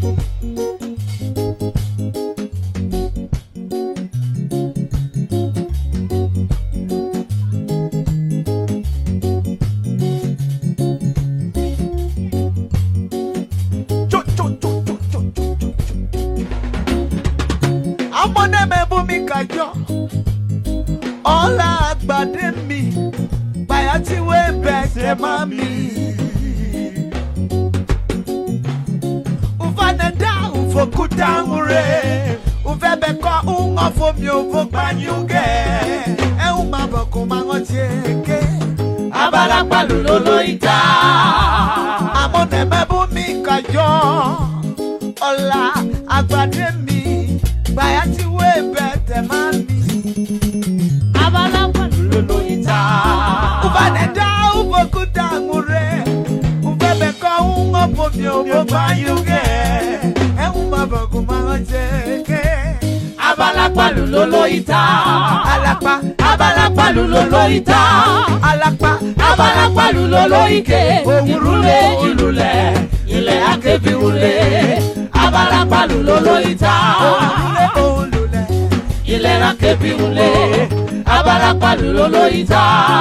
Ola agbademi bayati we bete mami uvaneda ufokuta ure uvebeko ungofomyo uvobanyuge e umaboko mangotieke abala palulolo ita amone mebumi kajo ola agbademi bayati we bete mami uvaneda uvokuta ngure uvebeko ungofomyo uvobanyuge e umaboko mangotieke abala palulolo ita alapa abala palulolo ita alapa abala palulolo ike irule ilule ile akebi ule abala palulolo ita ulule ile akebi ule abala palulolo ita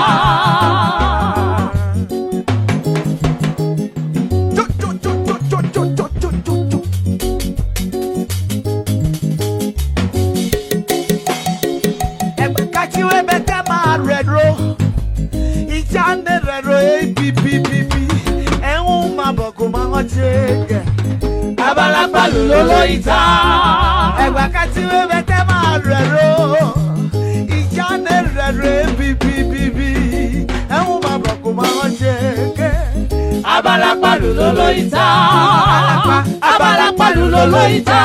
abala palulolo ita egbakati we bete ma rero ijane rero bibi ehun baboko ma onjeke abala palulolo ita abala palulolo ita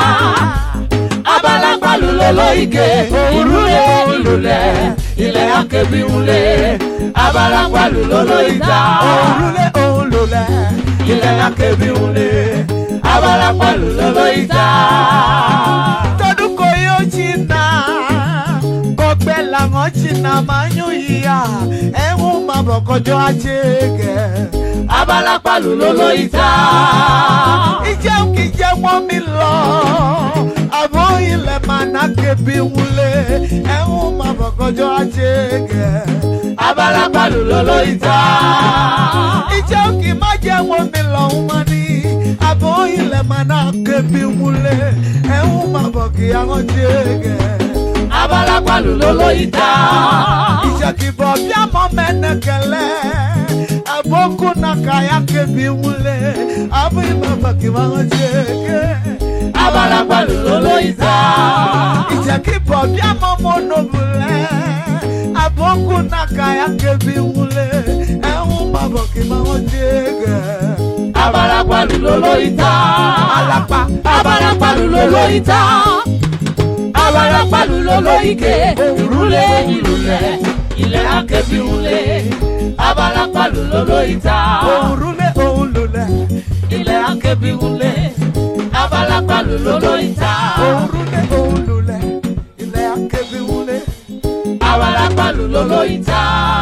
abala palulolo ike urule ulule ile akebi ule abala palulolo ita urule ulule ile akebi ule abala palulolo ita toduko yo china kokbela ngo china manyu ya ehun mabokojo achege abala palulolo ita ije ukije mo mi lo abo ile manake bi wule ehun mabokojo achege abala palulolo ita ije ukimaje mo mi lo umani abo ile manake bi wule ehun maboki anjege abala palulolo ita ije kibo bia mo menekele aboku nakaya ke bi wule abo maboki anjege abala palulolo ita ije kibo bia mo monobule aboku nakaya ke bi wule ehun maboki anjege abala palulolo ita alapa abala palulolo ita abala palulolo ike irule ilule ile akebi ule abala palulolo ita urule ulule ile akebi ule abala palulolo ita urule ulule ile akebi ule abala palulolo ita